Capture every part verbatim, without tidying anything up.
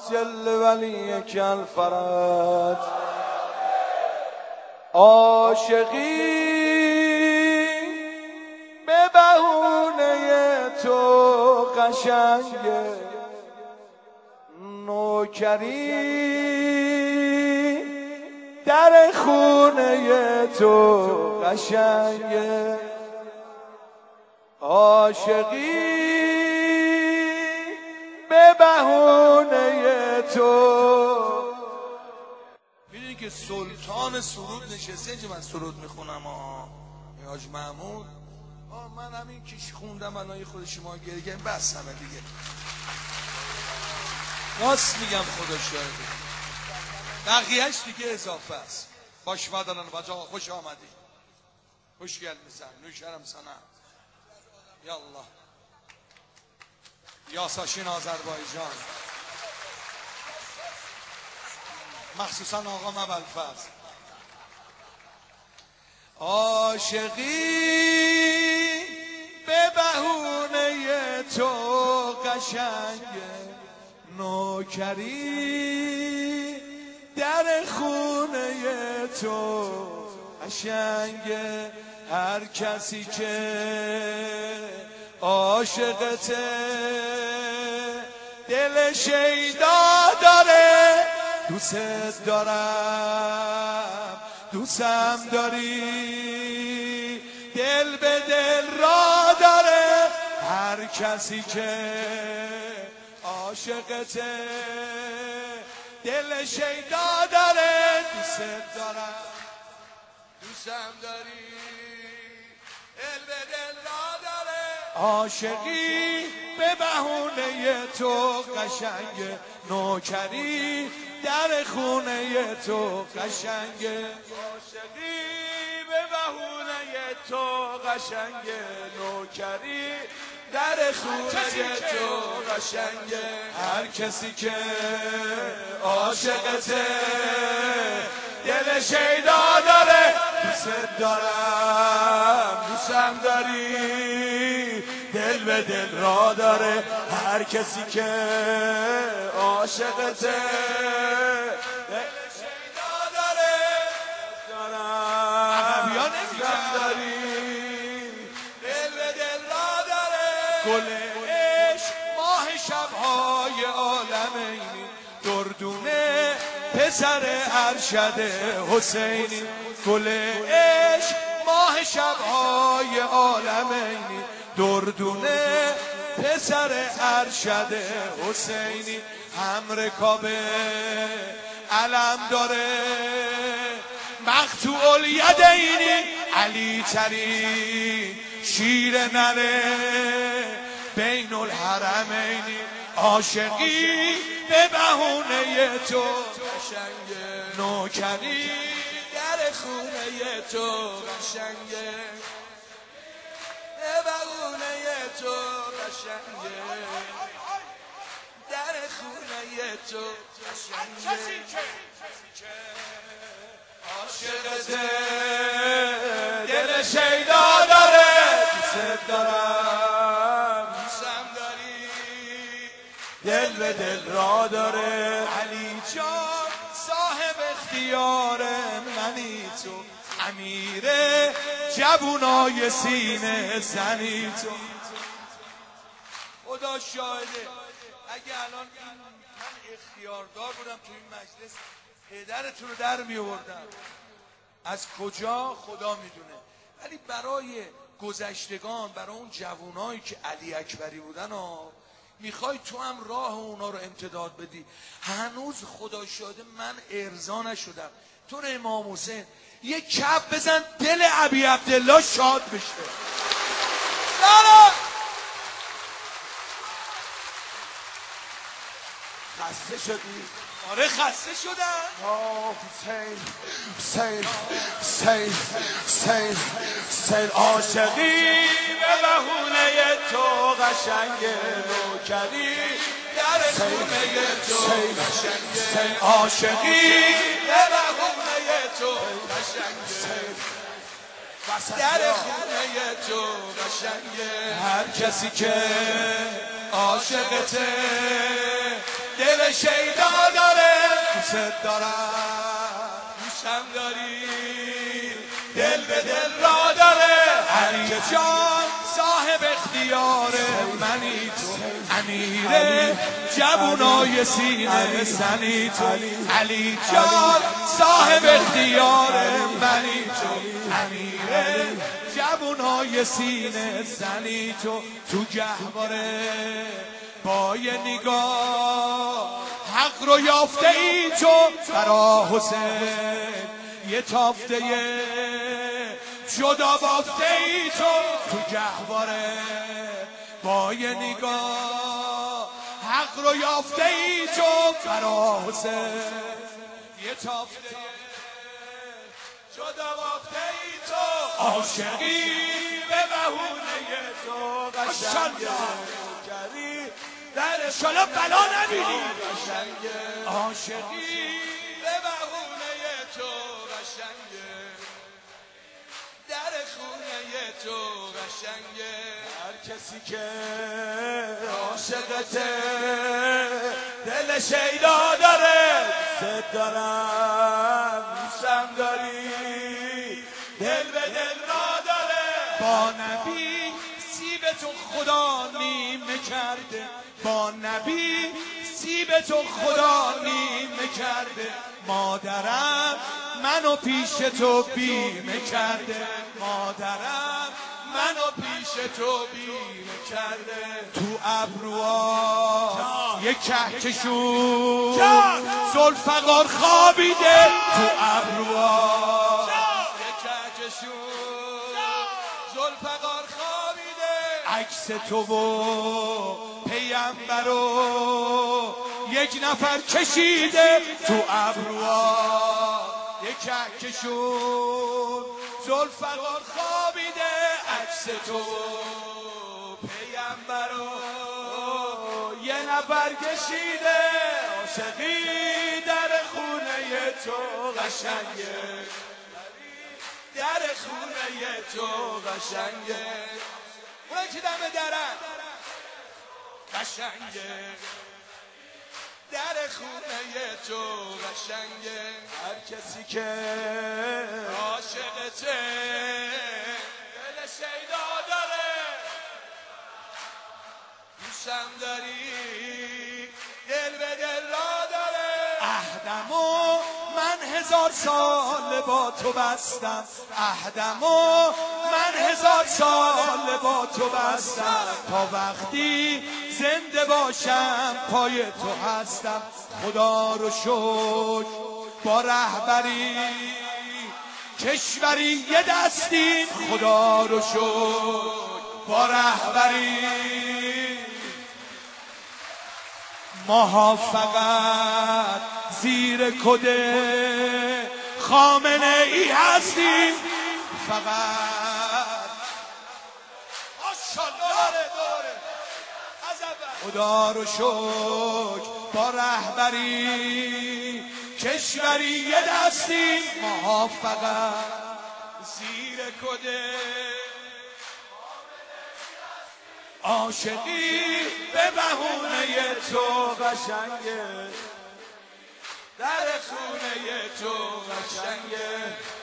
جل ولی کل فرج. عاشقی به بهونه تو قشنگه، نوکری در خونه تو قشنگه. عاشقی به بهونه تو. میدونی که سلطان سرود نشسته اینجا من سرود میخونم ها حاج محمود. آه من همین کش خوندم الان خود شما گریه کردین بس همه دیگه. راست میگم خدا شاهده، بقیهش دیگه اضافه است. باش بدنان بجا خوش آمدی، خوشگل میزن نوشرم سنه. یالله یاساشین آذربایجان، مخصوصا آقا مبلفز. عاشقی به بهونه تو قشنگه، نوکری در خونه تو قشنگه. هر کسی که عاشقته دل شیدا داره، دوست دارم دوستم داری، دل به دل را داره. هر کسی که عاشقته دل شیدا داره، دوست دارم دوستم داری، دل به دل را داره. عاشقی به بهونه تو قشنگه، نوکری در خونه تو قشنگه. عاشقی به بهونه تو قشنگه، نوکری در خونه تو قشنگه. هر کسی که عاشقته دل شیدا داره، دوست دارم دوستم داری، دل به دل را داره. هر کسی که عاشقته دل شیدا داره، دارم دوستم داری، دل به دل را داره. گل عشق ماه شبهای عالمینی، دردونه پسر ارشد حسینی. گل عشق ماه شبهای عالمینی، دردونه پسر ارشد حسینی. هم رکاب علم داره مقطوع الیدینی، علی ترین شیر نره بین الحرمینی. عاشقی به بهونه تو قشنگه، نوکری در خونه تو قشنگه، به بهونه تو قشنگه، در خونه تو قشنگه. عاشقته دل شیدا داره، دوست دارم دوستم داری، دل به دل را داره. علی جان صاحب اختیار منی تو، امیر جوونای سینه زنی تو. خدا شاهده اگه الان من اختیاردار بودم تو این مجلس پدرتون رو در می آوردم. از کجا خدا میدونه، ولی برای گذشتگان، برای اون جوونایی که علی اکبری بودن ها، میخوای تو هم راه اونا رو امتداد بدی. هنوز خدا شاهده من ارضا نشدم تو رو امام حسین یه کف بزن دل ابی عبدالله شاد بشه. دارم خسته شدی؟ آره خسته شدن. آه حسین حسین حسین حسین حسین. عاشقی به بهونه تو قشنگه، نوکری در خونه تو قشنگه. عاشقی به بهونه تو قشنگه، در خونه تو قشنگه. هر کسی که عاشقته دل شیدا دوست دارم دوستم داری دل به دل را داره هر که جان صاحب اختیاره منی تو امیر جوونای سینه زنی تو علی جان صاحب اختیاره منی تو امیر جوونای سینه زنی تو تو گهواره با یه نگاه حق رو یافته ای تو برا حسین یه تافته جدا بافته ای تو تو گهواره با یه نگاه حق رو یافته ای تو برا حسین یه تافته جدا بافته ای تو عاشقی به بهونه تو قشنگه در شالا بلا نبینی عاشقی به بهونه تو قشنگه در خونه تو قشنگه هر کسی که عاشقته دل شیدا داره دوست دارم دوستم داری دل به دل را داره با نبی سیب تو خدا نیمه کرده با نبی سیب تو خدا نیمه کرده مادرم منو پیش تو بیمه کرده مادرم منو پیش تو بیمه کرده تو ابروها یک کهکشون ذوالفقار خوابیده تو ابروها یک کهکشون ذوالفقار خوابیده عکس تو و پیامبر رو یک نفر کشیده تو ابروها یک کهکشون ذوالفقار خوابیده عکس تو پیامبر رو یه نفر کشیده عاشقی در خونه تو قشنگه در خونه تو قشنگه اونایی که دم درن قشنگه در خونه تو قشنگه هر کسی که عاشقته دل شیدا داره دوستم داری دل به دل را داره عهدمو من هزار سال با تو بستم عهدمو من هزار سال با تو بستم تا وقتی زنده باشم پای تو هستم خدا رو شکر با رهبری کشوری یه دستیم خدا رو شکر با رهبری ماها فقط زیر کد خامنه ای هستیم فقط ماشاءالله داره خدا رو شکر با رهبری کشوری یه دستیم ماها فقط زیر کد عاشقی به بهونه تو قشنگه در خونه تو قشنگه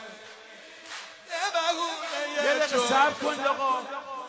به بهونه یه تو دقیقه صبر کن آقا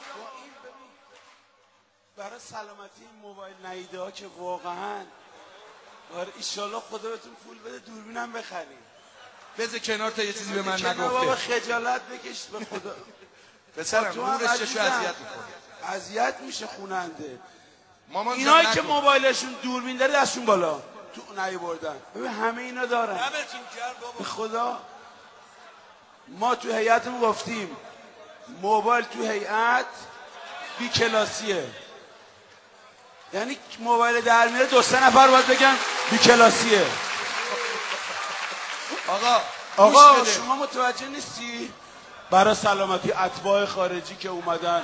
برای سلامتی این موبایل نیده ها که واقعا آره ایشالله خدا بهتون پول بده دوربینم بخریم بذار کنار تا یه چیزی به من کنار بابا نگفته خجالت بکش به خدا پسرم تو هم نورش چشو عزیزم. اذیت میکنه اذیت میشه خوننده مامان جان اینایی که نکن. موبایلشون دوربین داره دستشون بالا تو نهی بردن ببین همه اینا دارن دمتون گرم بابا به خدا ما تو هیئتمون گفتیم موبایل تو هیئت بی کلاسیه یعنی موبایل در میره دو سه نفر باید بگن بی کلاسیه آقا آقا شما متوجه نیستی برای سلامتی اتباع خارجی که اومدن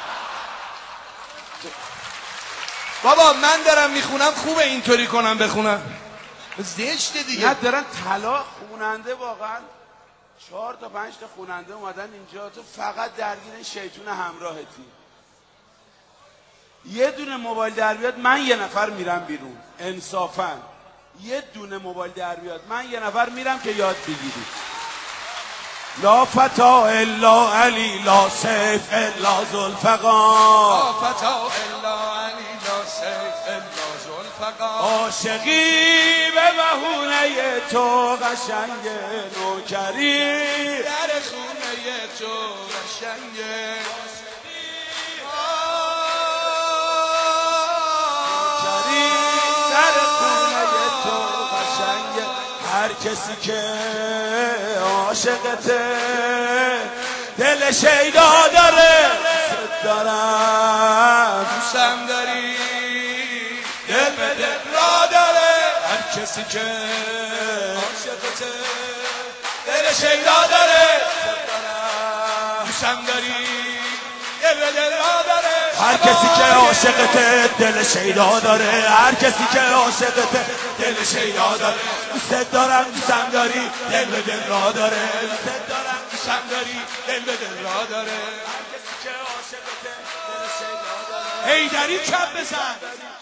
بابا من دارم میخونم خوبه اینطوری کنم بخونم زشته دیگه نه دارن طلا خوننده واقعا چهار تا پنج تا خوننده اومدن اینجا تو فقط درگیر شیطون همراهتی یه دونه موبایل در بیاد من یه نفر میرم بیرون انصافا یه دونه موبایل در بیاد من یه نفر میرم که یاد بگیری. لا فتا الا علی لا سیف الا ذوالفقار، لا فتا الا علی لا سیف الا ذوالفقار. عاشقی به بهونه تو قشنگ نوکری، در خونه تو قشنگ نوکری، در خونه تو قشنگ. هر کسی که عاشقته دل شیدا داره، دوست دارم دوستم داری، دل به دل را داره. هر کسی که عاشقته دل شیدا داره، دوستم داری، دل به دل را داره. هر کسی که عاشقته دل شیدا داره، هر کسی که عاشقته دل شیدا داره. دوست دارم دوستم داری، دل به دل را داره. دوست دارم دوستم داری، دل به دل را داره. هر کسی که عاشقته دل شیدا داره. حیدری کپ بزن.